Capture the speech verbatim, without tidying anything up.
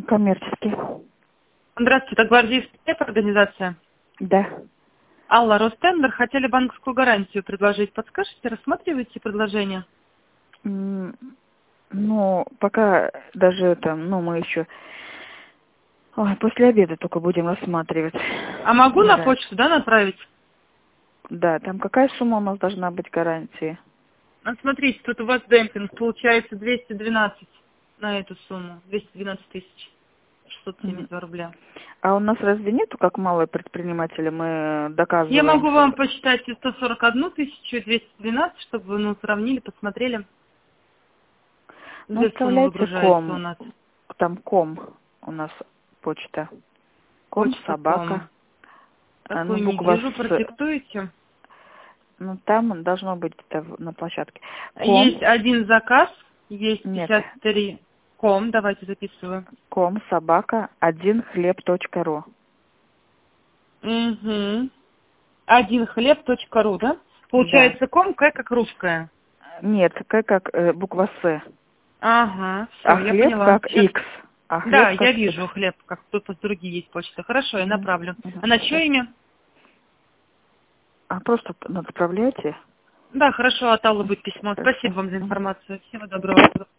Коммерческий. Здравствуйте, это гвардейская организация. Да. Алла, Ростендер, хотели банковскую гарантию предложить. Подскажите, рассматриваете предложение? М, Ну, пока даже это, ну, мы еще ой, после обеда только будем рассматривать. А могу на Да. почту, да, направить? Да, там какая сумма у нас должна быть гарантии? Ну, смотрите, тут у вас демпинг получается двести двенадцать на эту сумму. двести двенадцать тысяч шестьсот семьдесят два рубля. А у нас разве нету, как малые предприниматели, мы Я доказываем? могу вам посчитать и сто сорок одну тысячу, и двести двенадцать, чтобы вы ну, сравнили, посмотрели. Ну, Две суммы оставляйте выгружаются у ком, нас. там ком у нас почта. Ком, Почта собака. ком. А, ну, Такую не буква вижу, С. продиктуете. Ну, там должно быть где-то в- на площадке. Ком, Есть один заказ, есть нет, пятьдесят три ком, давайте записываю. ком, собака, один хлеб точка ру. Угу. Один хлеб точка ру, да? Да. Получается ком, К как русская. Нет, К как э, буква С. Ага, А все, я хлеб поняла. как Сейчас. X. А Да, хлеб я как X. вижу хлеб, как тут другие есть почты. Хорошо, я Мгм, направлю. мгм. А на чье имя? А просто отправляйте. Да, хорошо, от Аллы будет письмо. Спасибо Хорошо. вам за Мгм. информацию. Всего доброго.